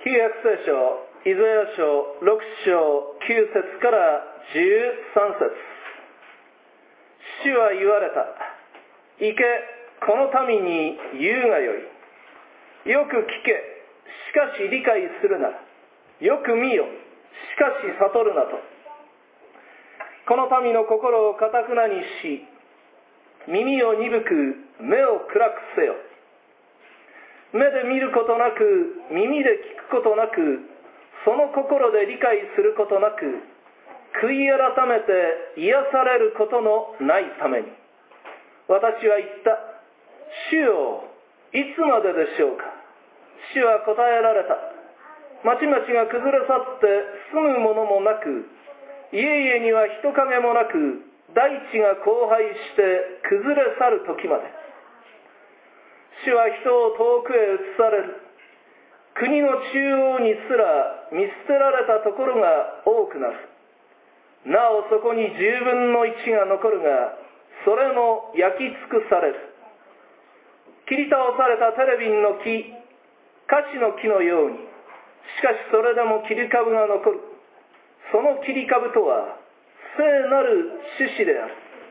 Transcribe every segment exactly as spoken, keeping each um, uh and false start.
旧約聖書イザヤ書ろく章きゅう節からじゅうさん節。主は言われた。行け、この民に言うがよい。よく聞け、しかし理解するな。よく見よ、しかし悟るなと。この民の心をかたくなにし、耳を鈍く、目を暗くせよ。目で見ることなく、耳で聞くことなく、その心で理解することなく、悔い改めて癒されることのないために。私は言った。主よ、いつまででしょうか。主は答えられた。町々が崩れ去って住むものもなく、家々には人影もなく、大地が荒廃して崩れ去る時まで。主は人を遠くへ移される。国の中央にすら見捨てられたところが多くなる。なおそこに十分の一が残るが、それも焼き尽くされる。切り倒されたテレビンの木、カシの木のように。しかしそれでも切り株が残る。その切り株とは聖なる種子である。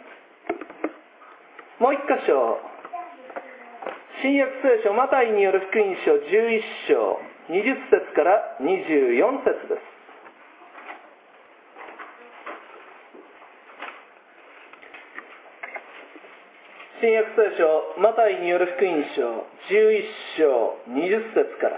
もう一箇所、新約聖書マタイによる福音書じゅういち章にじゅっ節からにじゅうよん節です。新約聖書マタイによる福音書じゅういち章にじゅっ節から。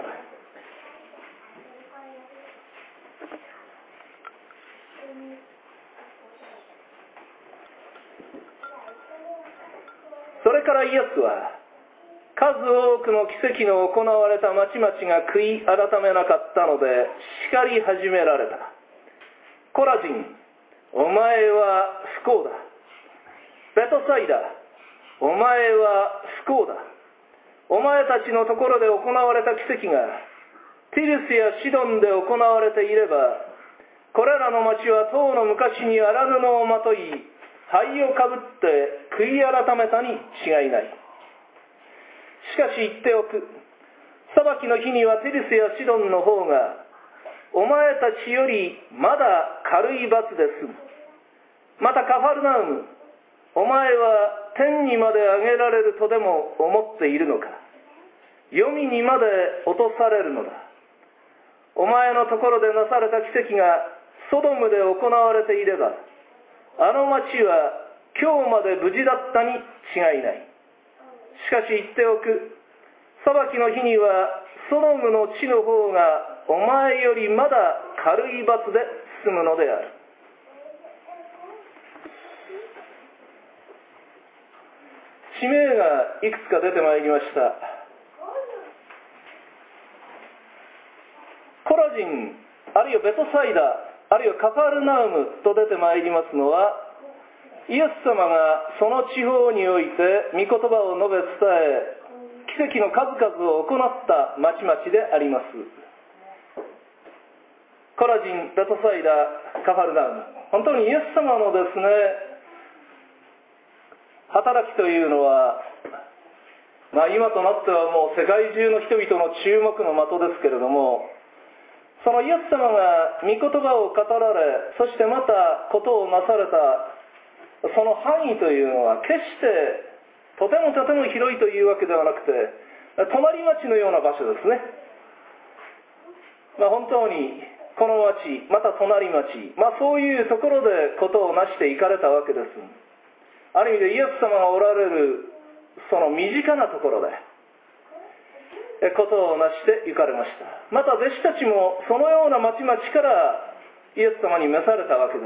それからイエスは数多くの奇跡の行われた町々が悔い改めなかったので叱り始められた。コラジン、お前は不幸だ。ベトサイダ、お前は不幸だ。お前たちのところで行われた奇跡がティルスやシドンで行われていれば、これらの町はとうの昔に荒布をまとい、灰をかぶって悔い改めたに違いない。しかし言っておく。裁きの日にはティルスやシドンの方が、お前たちよりまだ軽い罰で済む。またカファルナウム、お前は天にまで上げられるとでも思っているのか。黄泉にまで落とされるのだ。お前のところでなされた奇跡がソドムで行われていれば、あの町は今日まで無事だったに違いない。しかし言っておく。裁きの日にはソドムの地の方がお前よりまだ軽い罰で済むのである。地名がいくつか出てまいりました。コラジン、あるいはベトサイダ、あるいはカファルナウムと出てまいりますのは、イエス様がその地方において御言葉を述べ伝え、奇跡の数々を行った町々であります。コラジン、ベトサイダ、カファルナウム、本当にイエス様のですね、働きというのは、まあ、今となってはもう世界中の人々の注目の的ですけれども、そのイエス様が御言葉を語られ、そしてまたことをなされたその範囲というのは決してとてもとても広いというわけではなくて、隣町のような場所ですね。まあ、本当にこの町、また隣町、まあ、そういうところでことをなしていかれたわけです。ある意味でイエス様がおられるその身近なところでことをなして行かれました。また弟子たちもそのような町々からイエス様に召されたわけです。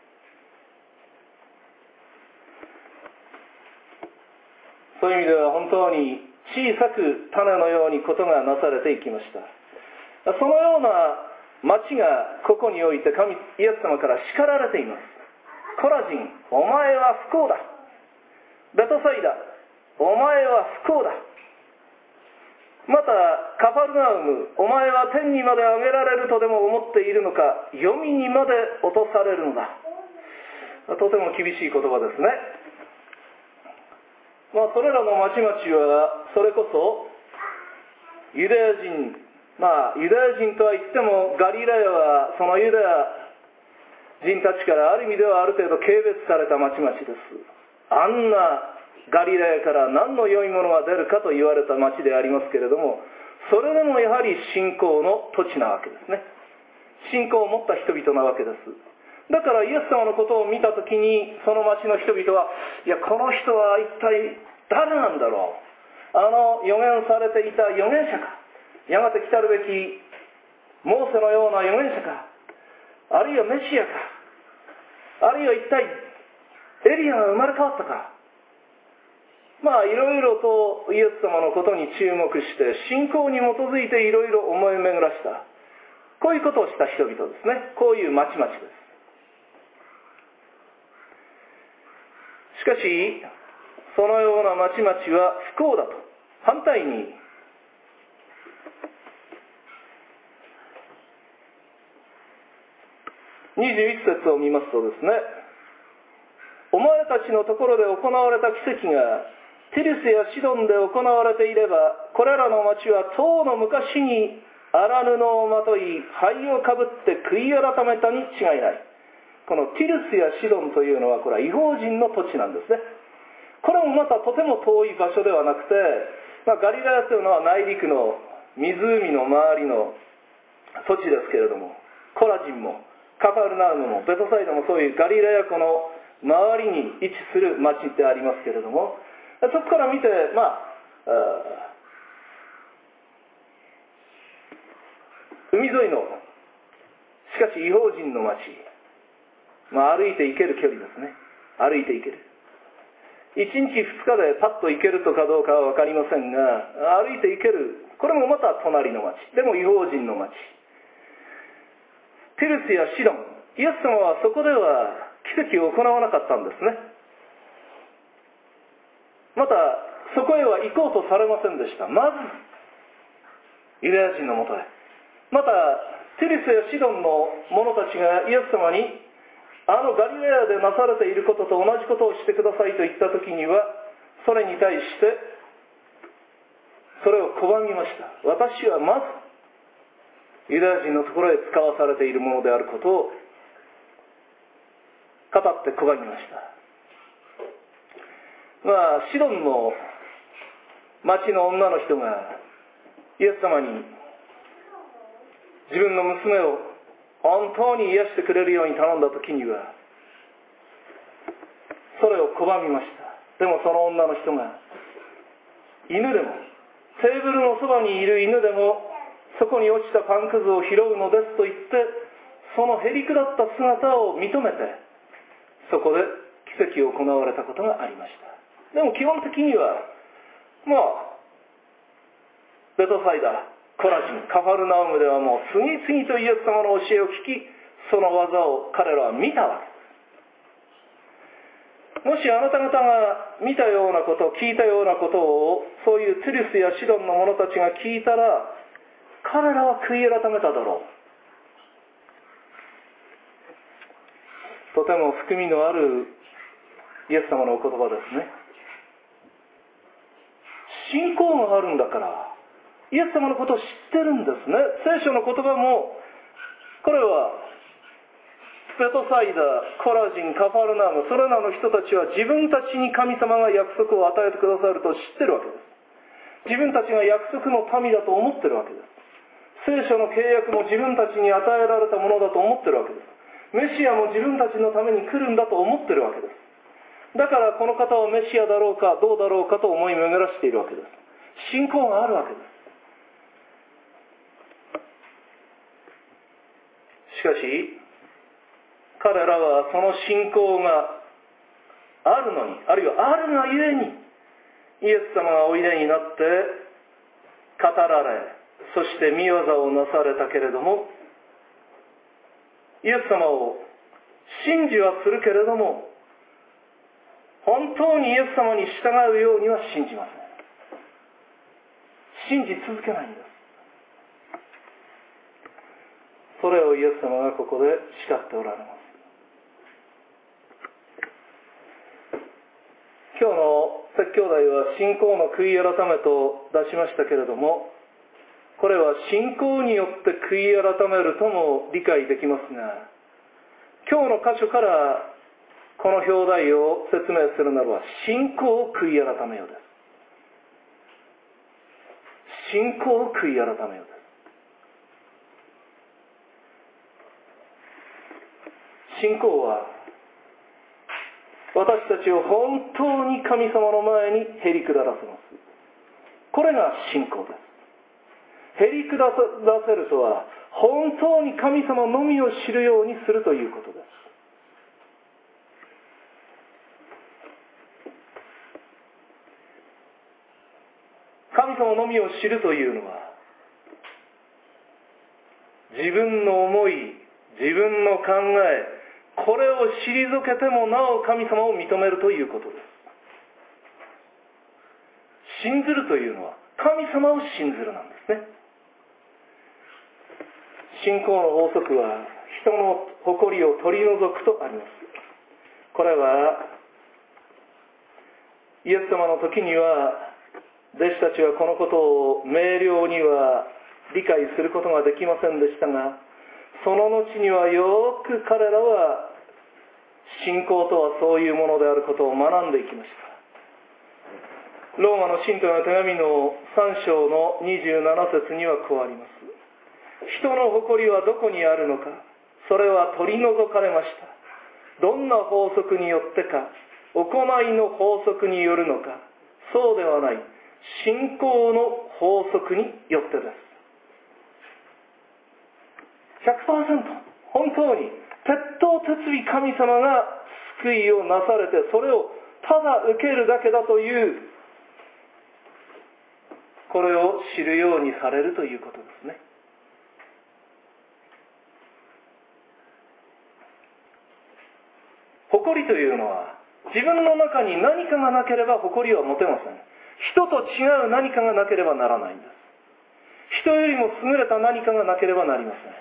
そういう意味では本当に小さく種のようにことがなされていきました。そのような町がここにおいて神イエス様から叱られています。コラジン、お前は不幸だ。ベトサイダ、お前は不幸だ。またカファルナウム、お前は天にまで上げられるとでも思っているのか、黄泉にまで落とされるのだ。とても厳しい言葉ですね。まあ、それらの町々はそれこそユダヤ人まあユダヤ人とは言ってもガリラヤはそのユダヤ人たちからある意味ではある程度軽蔑された町々です。あんなガリラヤから何の良いものが出るかと言われた町でありますけれども、それでもやはり信仰の土地なわけですね。信仰を持った人々なわけです。だからイエス様のことを見たときに、その町の人々は、いやこの人は一体誰なんだろう、あの預言されていた預言者か、やがて来たるべきモーセのような預言者か、あるいはメシアか、あるいは一体エリアが生まれ変わったか、まあいろいろとイエス様のことに注目して信仰に基づいていろいろ思い巡らした、こういうことをした人々ですね。こういう町々です。しかしそのような町々は不幸だと、反対ににじゅういち節を見ますとですね、お前たちのところで行われた奇跡がティルスやシドンで行われていれば、これらの町はとうの昔に荒布をまとい灰をかぶって悔い改めたに違いない。このティルスやシドンというのはこれは異邦人の土地なんですね。これもまたとても遠い場所ではなくて、まあ、ガリラヤというのは内陸の湖の周りの土地ですけれども、コラジンもカパルナウムもベトサイドもそういうガリラヤ湖の周りに位置する町ってありますけれども、そこから見て、まあ、海沿いのしかし異邦人の町、まあ、歩いて行ける距離ですね。歩いて行ける、いちにちふつかでパッと行けるとかどうかは分かりませんが、歩いて行ける、これもまた隣の町、でも異邦人の町、ティルスやシドン、イエス様はそこでは奇跡を行わなかったんですね。またそこへは行こうとされませんでした。まずユダヤ人のもとへ、またティルスやシドンの者たちがイエス様にあのガリラヤでなされていることと同じことをしてくださいと言った時には、それに対してそれを拒みました。私はまずユダヤ人のところへ使わされているものであることを語って拒みました。まあシドンの町の女の人がイエス様に自分の娘を本当に癒してくれるように頼んだ時にはそれを拒みました。でもその女の人が犬でもテーブルのそばにいる犬でもそこに落ちたパンくずを拾うのですと言って、そのへりくだった姿を認めてそこで奇跡を行われたことがありました。でも基本的にはまあベトサイダ、コラジン、カファルナウムではもう次々とイエス様の教えを聞き、その技を彼らは見たわけです。もしあなた方が見たようなこと、聞いたようなことをそういうティルスやシドンの者たちが聞いたら、彼らは悔い改めただろう。とても含みのあるイエス様のお言葉ですね。信仰があるんだからイエス様のことを知ってるんですね。聖書の言葉もこれはベトサイダ、コラジン、カファルナウム、それらの人たちは自分たちに神様が約束を与えてくださると知ってるわけです。自分たちが約束の民だと思ってるわけです。聖書の契約も自分たちに与えられたものだと思ってるわけです。メシアも自分たちのために来るんだと思ってるわけです。だからこの方はメシアだろうかどうだろうかと思い巡らしているわけです。信仰があるわけです。しかし彼らはその信仰があるのに、あるいはあるがゆえにイエス様がおいでになって語られ、そして御業をなされたけれども、イエス様を信じはするけれども本当にイエス様に従うようには信じません。信じ続けないんです。それをイエス様がここで叱っておられます。今日の説教題は信仰の悔い改めと出しましたけれども、 これは信仰によって悔い改めるとも理解できますが、今日の箇所からこの表題を説明するならば、信仰を悔い改めようです。信仰を悔い改めようです。信仰は私たちを本当に神様の前にへり下らせます。これが信仰です。へり下らせるとは、本当に神様のみを知るようにするということです。神様のみを知るというのは、自分の思い、自分の考え、これを退けてもなお神様を認めるということです。信ずるというのは神様を信ずるなんですね。信仰の法則は人の誇りを取り除くとあります。これはイエス様の時には弟子たちはこのことを明瞭には理解することができませんでしたが、その後にはよく彼らは信仰とはそういうものであることを学んでいきました。ローマの信徒の手紙のさん章のにじゅうなな節にはこうあります。人の誇りはどこにあるのか、それは取り除かれました。どんな法則によってか、行いの法則によるのか、そうではない、信仰の法則によってです。ひゃくパーセント 本当に鉄頭鉄尾神様が救いをなされて、それをただ受けるだけだという、これを知るようにされるということですね。誇りというのは、自分の中に何かがなければ誇りは持てません。人と違う何かがなければならないんです。人よりも優れた何かがなければなりません。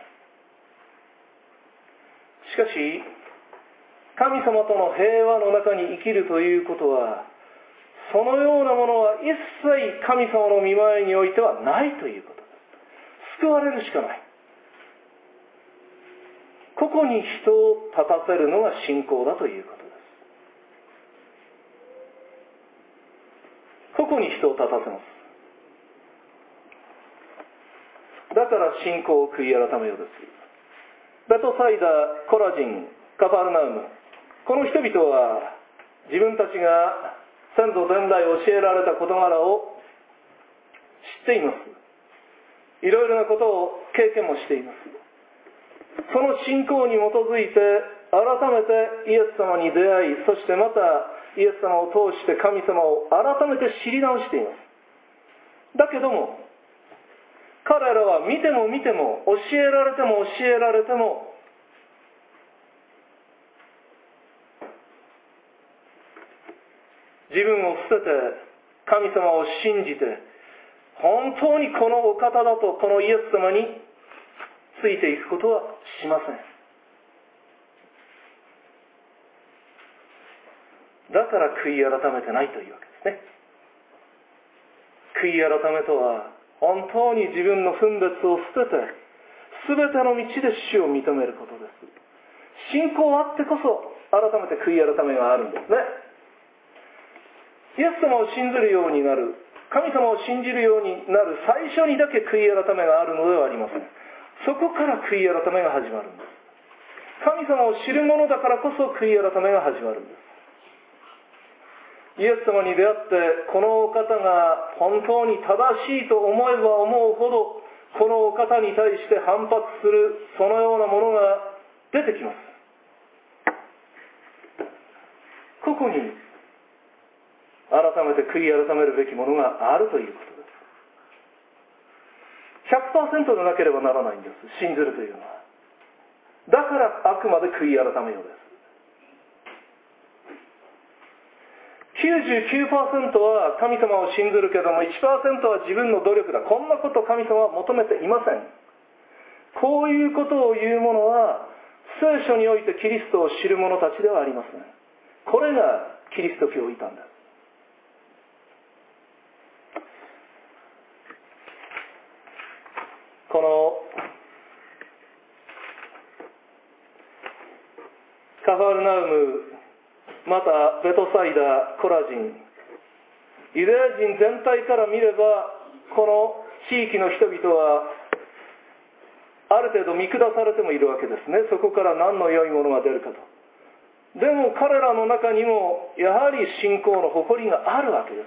しかし、神様との平和の中に生きるということは、そのようなものは一切神様の御前においてはないということです。救われるしかない。ここに人を立たせるのが信仰だということです。ここに人を立たせます。だから信仰を悔い改めようです。ベトサイダ、コラジン、カパルナウム、この人々は自分たちが先祖先代教えられた事柄を知っています。いろいろなことを経験もしています。その信仰に基づいて改めてイエス様に出会い、そしてまたイエス様を通して神様を改めて知り直しています。だけども彼らは見ても見ても教えられても教えられても自分を捨てて神様を信じて本当にこのお方だとこのイエス様についていくことはしません。だから悔い改めてないというわけですね。悔い改めとは本当に自分の分別を捨てて全ての道で主を認めることです。信仰あってこそ改めて悔い改めがあるんですね。イエス様を信ずるようになる、神様を信じるようになる最初にだけ悔い改めがあるのではありません。そこから悔い改めが始まるんです。神様を知る者だからこそ悔い改めが始まるんです。イエス様に出会ってこのお方が本当に正しいと思えば思うほどこのお方に対して反発するそのようなものが出てきます。ここに改めて悔い改めるべきものがあるということです。ひゃくパーセント でなければならないんです。信ずるというのは。だからあくまで悔い改めようです。きゅうじゅうきゅうパーセント は神様を信ずるけども いちパーセント は自分の努力だ。こんなこと神様は求めていません。こういうことを言う者は聖書においてキリストを知る者たちではありません。これがキリスト教異端です。 このカファルナウム、またベトサイダ、コラジン、ユダヤ人全体から見ればこの地域の人々はある程度見下されてもいるわけですね。そこから何の良いものが出るかと。でも彼らの中にもやはり信仰の誇りがあるわけです。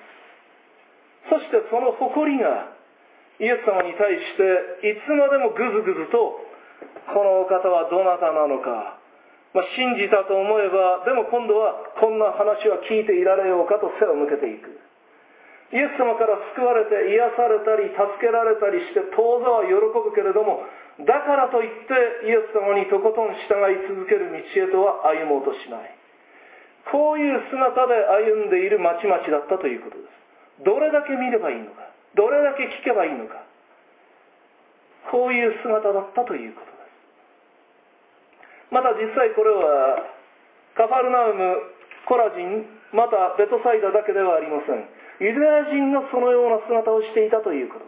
そしてその誇りがイエス様に対していつまでもぐずぐずと、このお方はどなたなのか、まあ、信じたと思えば、でも今度はこんな話は聞いていられようかと背を向けていく。イエス様から救われて癒されたり助けられたりして当座は喜ぶけれども、だからといってイエス様にとことん従い続ける道へとは歩もうとしない。こういう姿で歩んでいるまちまちだったということです。どれだけ見ればいいのか、どれだけ聞けばいいのか、こういう姿だったということです。また実際これはカファルナウム、コラジン、またベトサイダだけではありません。ユダヤ人がそのような姿をしていたということです。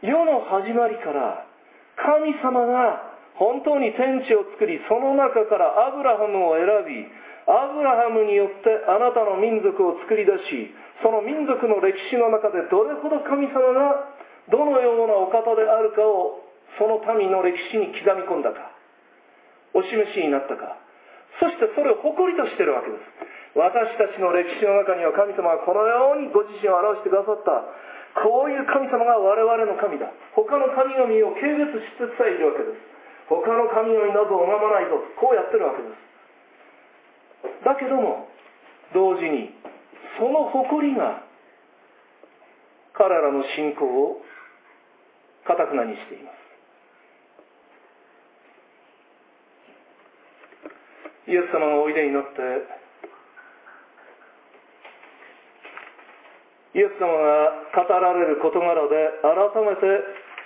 世の始まりから神様が本当に天地を作り、その中からアブラハムを選び、アブラハムによってあなたの民族を作り出し、その民族の歴史の中でどれほど神様がどのようなお方であるかをその民の歴史に刻み込んだか、お示しになったか、そしてそれを誇りとしているわけです。私たちの歴史の中には神様がこのようにご自身を表してくださった。こういう神様が我々の神だ。他の神々を軽蔑してさえいるわけです。他の神々などを拝まないぞ、こうやってるわけです。だけども同時にその誇りが彼らの信仰を堅くなにしています。イエス様がおいでになって、イエス様が語られる事柄で改めて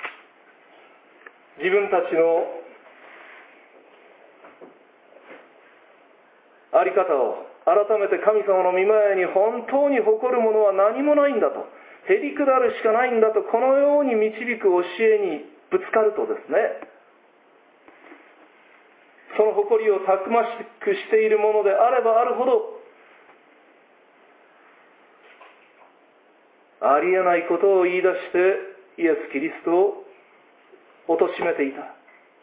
自分たちのあり方を、改めて神様の御前に本当に誇るものは何もないんだと、へりくだるしかないんだと、このように導く教えにぶつかるとですね、その誇りをたくましくしているものであればあるほど、ありえないことを言い出してイエス・キリストを貶めていた。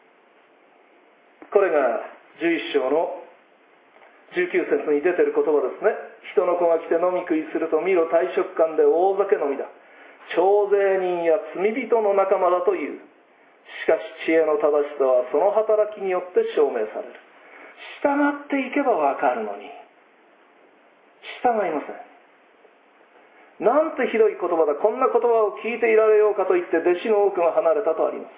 これがじゅういっ章のじゅうきゅう節に出ている言葉ですね。人の子が来て飲み食いすると、見ろ大食漢で大酒飲みだ、徴税人や罪人の仲間だという。しかし知恵の正しさはその働きによって証明される。従っていけばわかるのに従いません。なんてひどい言葉だ、こんな言葉を聞いていられようかと言って弟子の多くが離れたとあります。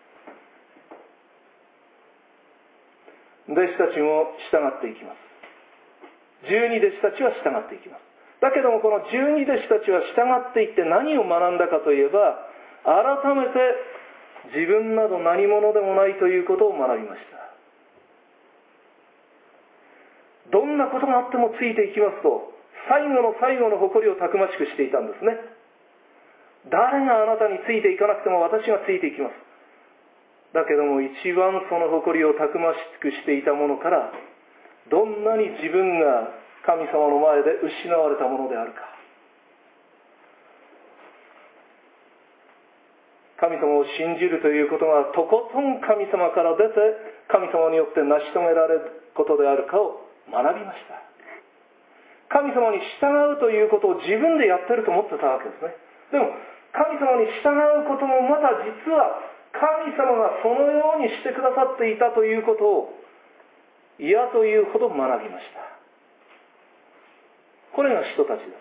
弟子たちも従っていきます。十二弟子たちは従っていきます。だけどもこの十二弟子たちは従っていって何を学んだかといえば、改めて自分など何者でもないということを学びました。どんなことがあってもついていきますと、最後の最後の誇りをたくましくしていたんですね。誰があなたについていかなくても私がついていきます。だけども一番その誇りをたくましくしていたものから、どんなに自分が神様の前で失われたものであるか、神様を信じるということがとことん神様から出て神様によって成し遂げられることであるかを学びました。神様に従うということを自分でやってると思ってたわけですね。でも神様に従うこともまた実は神様がそのようにしてくださっていたということを嫌というほど学びました。これが使徒たちです。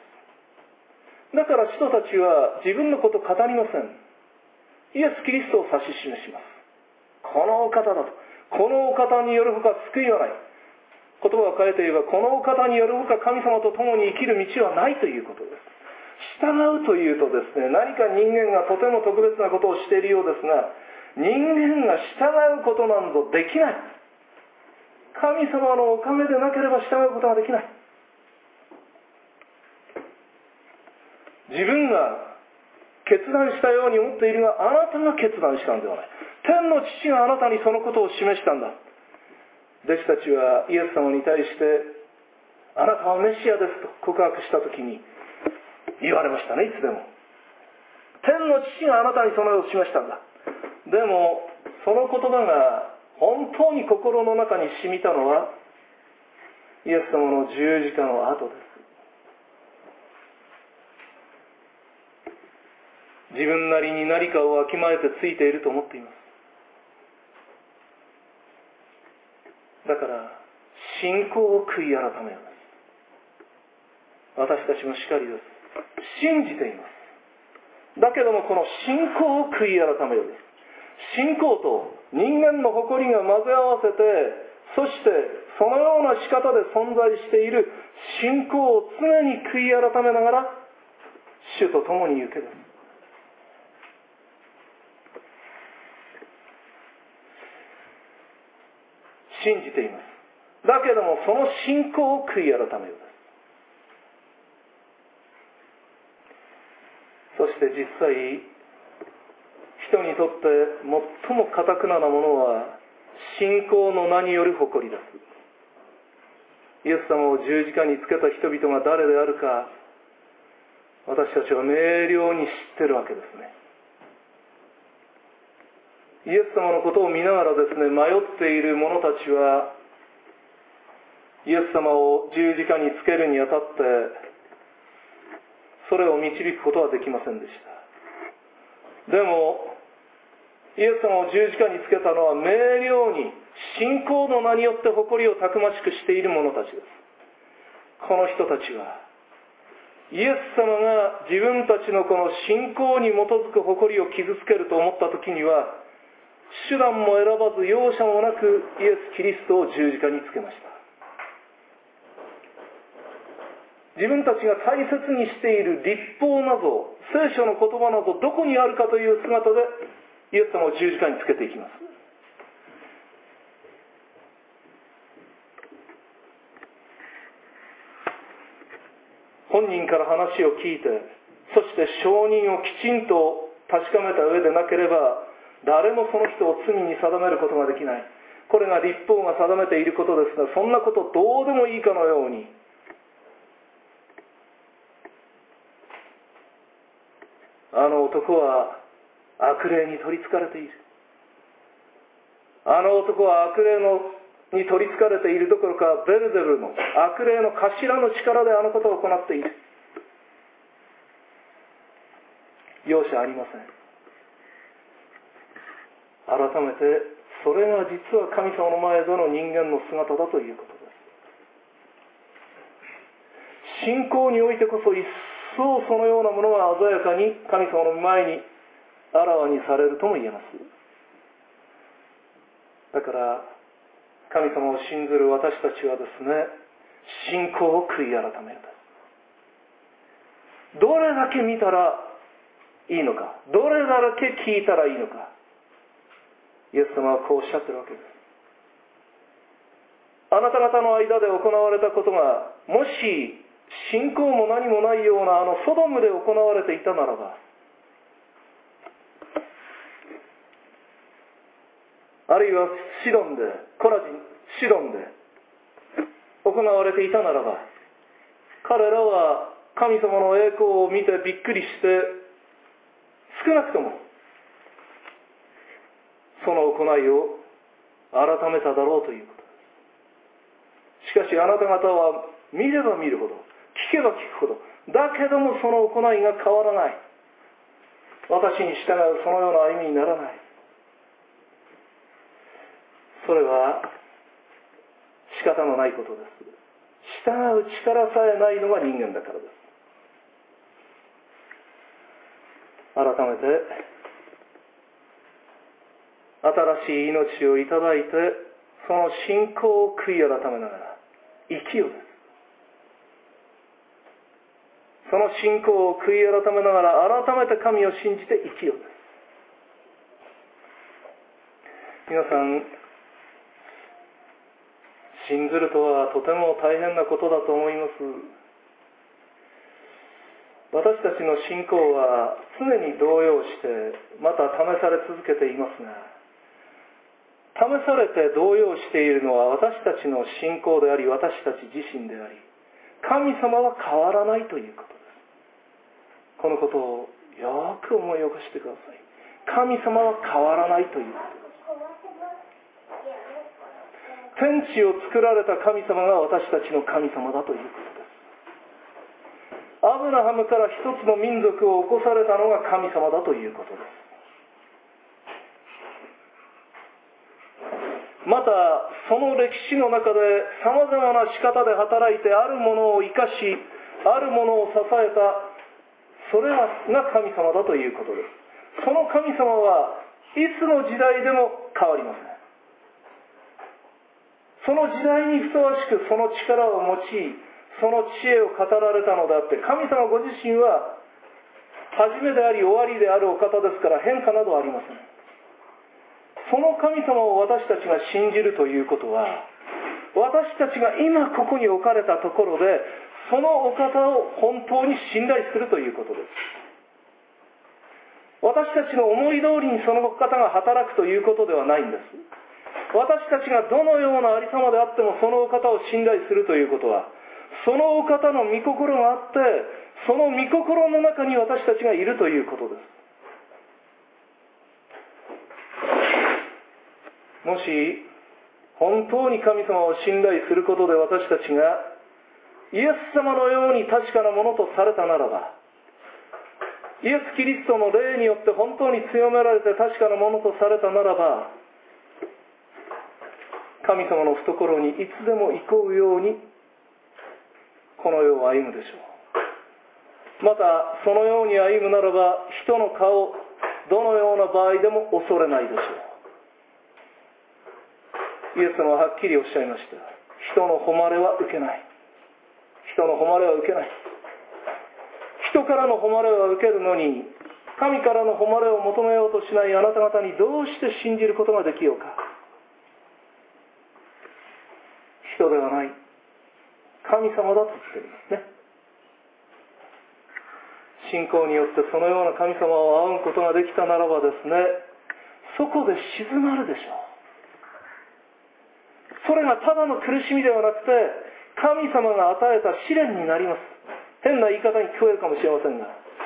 だから使徒たちは自分のことを語りません。イエス・キリストを指し示します。このお方だと。このお方によるほか救いはない。言葉を変えて言えば、このお方によるほか神様と共に生きる道はないということです。従うというとですね、何か人間がとても特別なことをしているようですが、人間が従うことなどできない。神様のおかげでなければ従うことができない。自分が決断したように思っているが、あなたが決断したんではない。天の父があなたにそのことを示したんだ。弟子たちはイエス様に対して、あなたはメシアですと告白したときに言われましたね。いつでも天の父があなたにそのようを示したんだ。でもその言葉が本当に心の中に染みたのはイエス様の十字架の後です。自分なりに何かをわきまえてついていると思っています。だから信仰を悔い改めようです。私たちもしかりです。信じています。だけどもこの信仰を悔い改めようです。信仰と人間の誇りが混ぜ合わせて、そしてそのような仕方で存在している信仰を常に悔い改めながら主と共に行けです。信じています。だけどもその信仰を悔い改めようです。そして実際人にとって最も堅くななものは信仰の名による誇りです。イエス様を十字架につけた人々が誰であるか、私たちは明瞭に知っているわけですね。イエス様のことを見ながらですね、迷っている者たちはイエス様を十字架につけるにあたってそれを導くことはできませんでした。でもイエス様を十字架につけたのは明瞭に信仰の名によって誇りをたくましくしている者たちです。この人たちはイエス様が自分たちのこの信仰に基づく誇りを傷つけると思った時には手段も選ばず容赦もなくイエス・キリストを十字架につけました。自分たちが大切にしている律法など聖書の言葉などどこにあるかという姿でイエス様を十字架につけていきます。本人から話を聞いて、そして証人をきちんと確かめた上でなければ誰もその人を罪に定めることができない。これが律法が定めていることですが、そんなことどうでもいいかのようにあの男は悪霊に取りつかれている。あの男は悪霊のに取りつかれているどころかベルゼブルの悪霊の頭の力であのことを行っている。容赦ありません。改めてそれが実は神様の前での人間の姿だということです。信仰においてこそ一層そのようなものが鮮やかに神様の前にあらわにされるとも言えます。だから神様を信ずる私たちはですね、信仰を悔い改める。どれだけ見たらいいのか、どれだけ聞いたらいいのか、イエス様はこうおっしゃってるわけです。あなた方の間で行われたことがもし信仰も何もないようなあのソドムで行われていたならば、あるいはシドンで、コラジン、シドンで行われていたならば、彼らは神様の栄光を見てびっくりして、少なくともその行いを改めただろうということです。しかしあなた方は見れば見るほど、聞けば聞くほど、だけどもその行いが変わらない。私に従うそのような歩みにならない。それは仕方のないことです。従う力さえないのが人間だからです。改めて新しい命をいただいて、その信仰を悔い改めながら生きようです。その信仰を悔い改めながら改めて神を信じて生きようです。皆さん、信ずるとはとても大変なことだと思います。 私たちの信仰は常に動揺して、また試され続けていますが、試されて動揺しているのは私たちの信仰であり、私たち自身であり、神様は変わらないということです。このことをよく思い起こしてください。神様は変わらないということです。天地を作られた神様が私たちの神様だということです。アブラハムから一つの民族を起こされたのが神様だということです。またその歴史の中でさまざまな仕方で働いて、あるものを生かし、あるものを支えた、それが神様だということです。その神様はいつの時代でも変わりません。その時代にふさわしくその力を用い、その知恵を語られたのであって、神様ご自身は初めであり終わりであるお方ですから、変化などありません。その神様を私たちが信じるということは、私たちが今ここに置かれたところでそのお方を本当に信頼するということです。私たちの思い通りにそのお方が働くということではないんです。私たちがどのようなありさまであってもそのお方を信頼するということは、そのお方の御心があって、その御心の中に私たちがいるということです。もし本当に神様を信頼することで私たちがイエス様のように確かなものとされたならば、イエス・キリストの霊によって本当に強められて確かなものとされたならば、神様の懐にいつでも行こうようにこの世を歩むでしょう。またそのように歩むならば、人の顔、どのような場合でも恐れないでしょう。イエス様ははっきりおっしゃいました。人の誉れは受けない。人の誉れは受けない。人からの誉れは受けるのに、神からの誉れを求めようとしないあなた方にどうして信じることができようか。人ではない、神様だと言っていますね。信仰によってそのような神様を仰ぐことができたならばですね、そこで静まるでしょう。それがただの苦しみではなくて、神様が与えた試練になります。変な言い方に聞こえるかもしれませんが、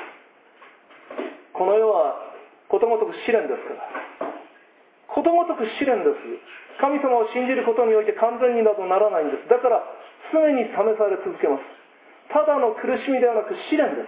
この世はことごとく試練ですから。ことごとく試練です。神様を信じることにおいて完全になどならないんです。だから常に試され続けます。ただの苦しみではなく試練です。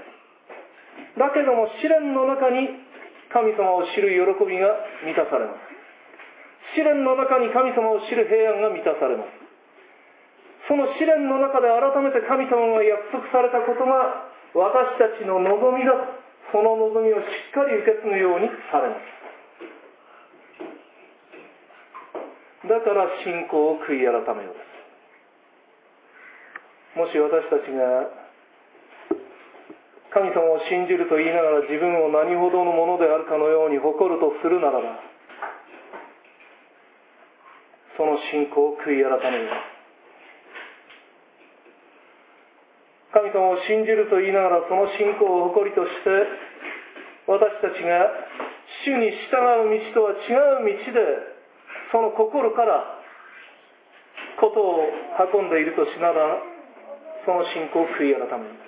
だけども試練の中に神様を知る喜びが満たされます。試練の中に神様を知る平安が満たされます。その試練の中で改めて神様が約束されたことが私たちの望みだと、その望みをしっかり受け継ぐようにされます。だから信仰を悔い改めようです。もし私たちが神様を信じると言いながら自分を何ほどのものであるかのように誇るとするならば、その信仰を悔い改めよう。神様を信じると言いながらその信仰を誇りとして私たちが主に従う道とは違う道でその心からことを運んでいるとしながら、その信仰を悔い改める。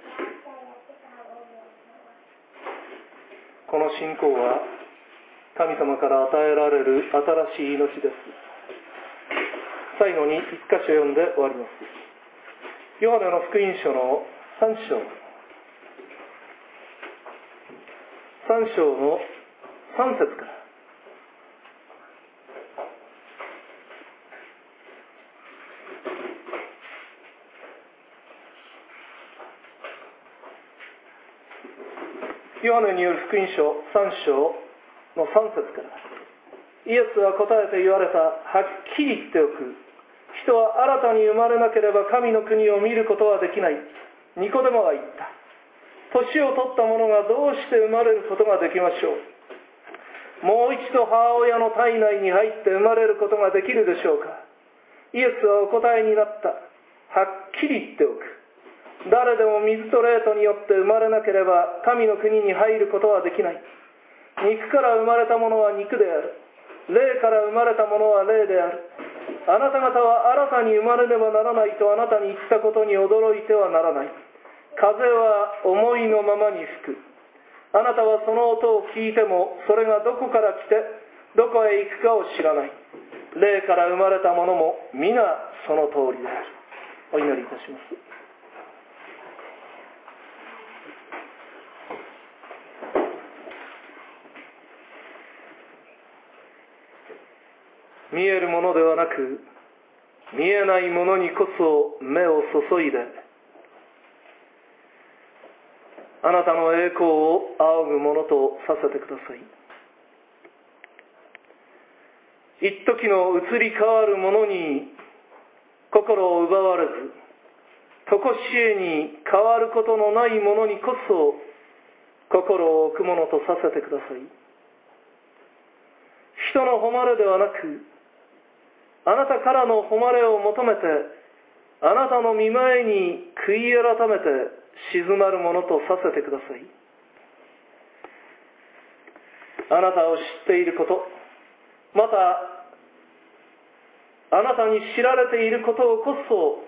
この信仰は神様から与えられる新しい命です。最後に一箇所読んで終わります。ヨハネの福音書のさん章さん章のさん節から。ヨハネによる福音書さん章のさん節から。イエスは答えて言われた。はっきり言っておく。人は新たに生まれなければ神の国を見ることはできない。ニコデモは言った。年を取った者がどうして生まれることができましょう。もう一度母親の体内に入って生まれることができるでしょうか。イエスはお答えになった。はっきり言っておく。 誰でも水と霊とによって生まれなければ神の国に入ることはできない。肉から生まれたものは肉である。霊から生まれたものは霊である。あなた方は新たに生まれねばならないとあなたに言ったことに驚いてはならない。風は思いのままに吹く。あなたはその音を聞いてもそれがどこから来てどこへ行くかを知らない。霊から生まれたものも皆その通りである。お祈りいたします。見えるものではなく、見えないものにこそ目を注いで、あなたの栄光を仰ぐものとさせてください。一時の移り変わるものに心を奪われず、とこしえに変わることのないものにこそ心を置くものとさせてください。人の誉れではなく、あなたからの誉れを求めて、あなたの御前に悔い改めて静まるものとさせてください。あなたを知っていること、またあなたに知られていることをこそ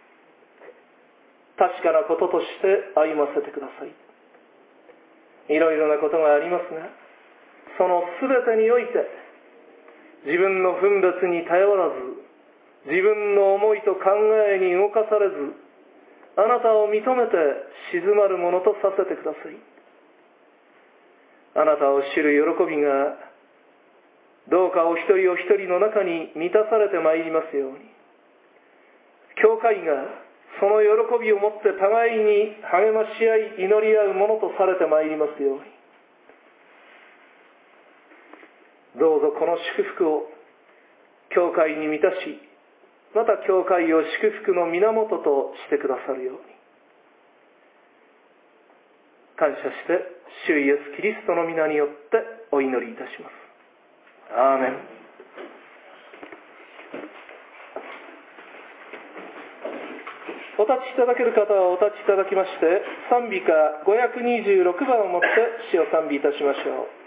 確かなこととして歩ませてください。いろいろなことがありますが、そのすべてにおいて自分の分別に頼らず、自分の思いと考えに動かされず、あなたを認めて静まるものとさせてください。あなたを知る喜びがどうかお一人お一人の中に満たされてまいりますように、教会がその喜びをもって互いに励まし合い祈り合うものとされてまいりますように、どうぞこの祝福を教会に満たし、また教会を祝福の源としてくださるように、感謝して主イエス・キリストの皆によってお祈りいたします。アーメン。お立ちいただける方はお立ちいただきまして、賛美歌ごひゃくにじゅうろくばんをもって主を賛美いたしましょう。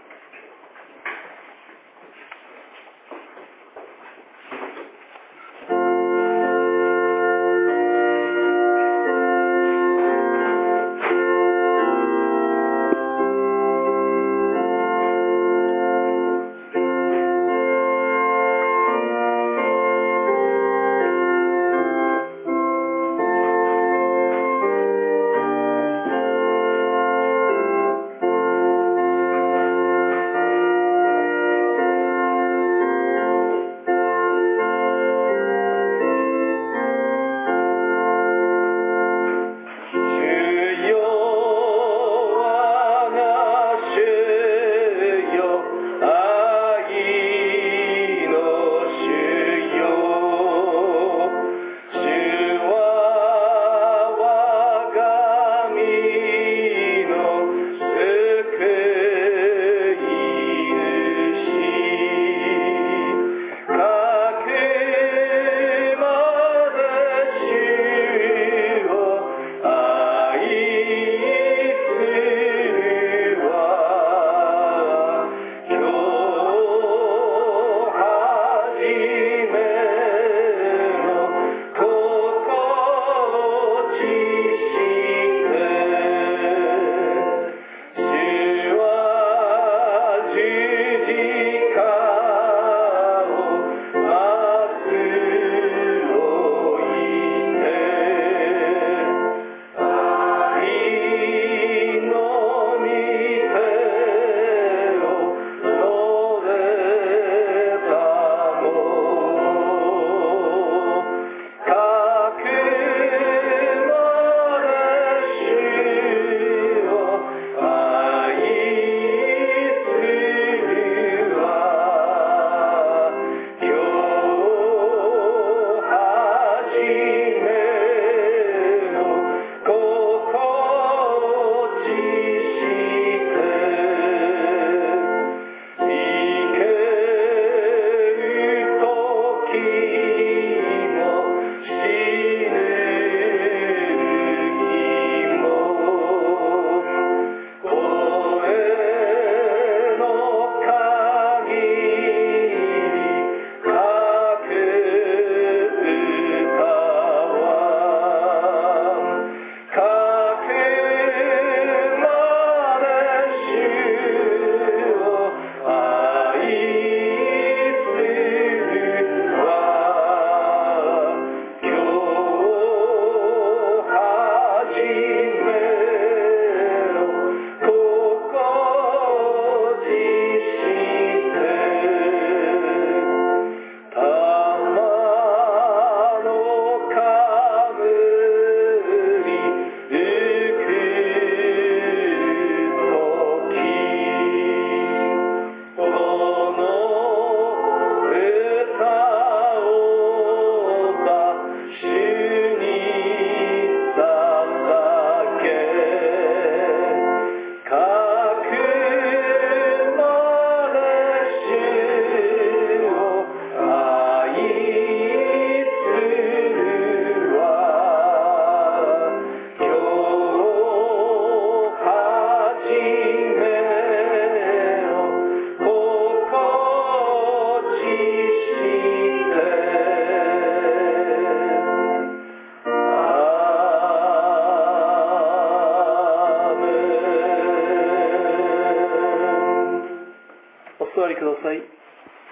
さい。